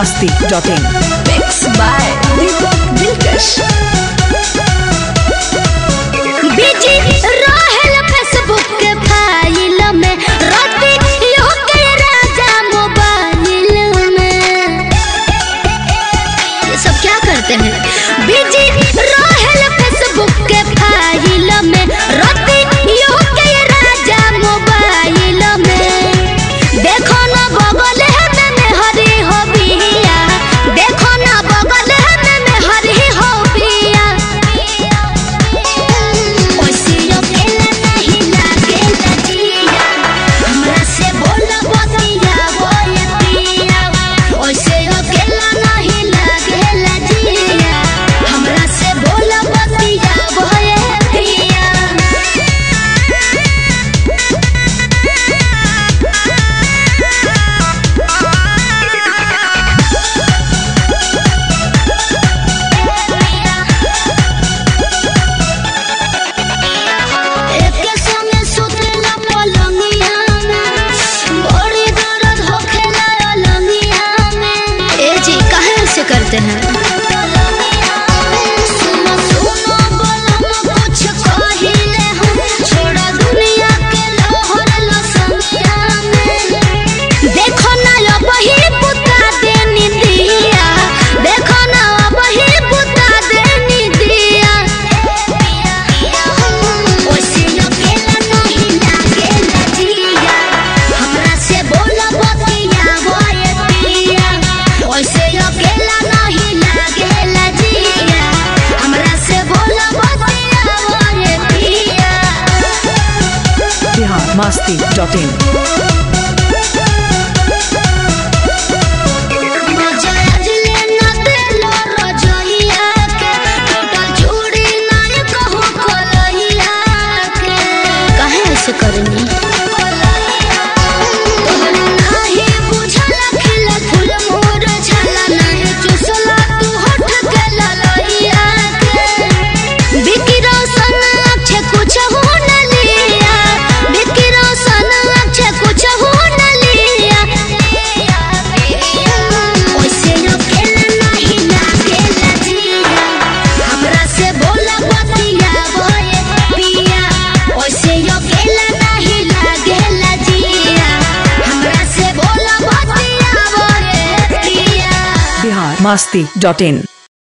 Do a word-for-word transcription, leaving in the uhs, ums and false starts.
masti dot in. Mixed by Deepak Dilkash. Busy रहल Facebook के file में राती यो के राजा मोबाइल में। ये सब क्या करते हैं? बिजी रहल फेसबुक के फाइल में राती यो के राजा मोबाइल में। देखो ना बगल में में हरी हो बिया, देखो ना बगल में में हरी हो बिया। करते हैं सुनो सुनो बोलो कुछ कहिले हम छोड़ा दुनिया के लहर लसनिया में। देखो ना अब ही बुता देनी दिया, देखो ना अब ही बुता देनी दिया। ओसे अकेला नहीं लागेला जिया, हमरा से बोला बतिया बोए पिया। ओसे अकेला masti dot in. करनी masti dot in.